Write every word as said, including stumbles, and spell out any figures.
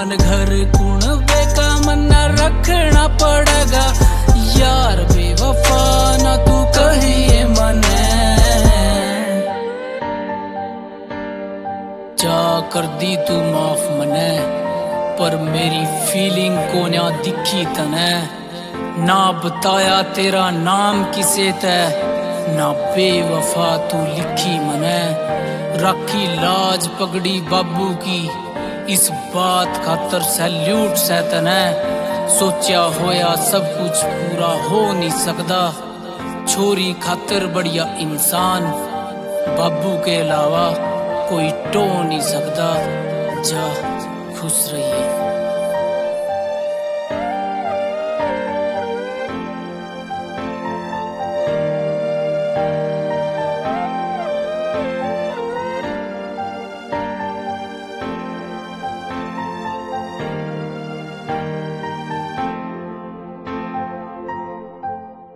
मान घर कुण बेका मन्ना रखना पड़ेगा यार बेवफा ना तू कहिए मने जा कर दी तू माफ मने पर मेरी फीलिंग को ना दिखी तने ना बताया तेरा नाम किसे तै ना बेवफा तू लिखी मने राखी लाज पगड़ी बाबू की इस बात खातर सैल्यूट से तने सोचा होया सब कुछ पूरा हो नहीं सकता छोरी खातर बढ़िया इंसान बाबू के अलावा कोई टो नहीं सकता जा खुश रहिए।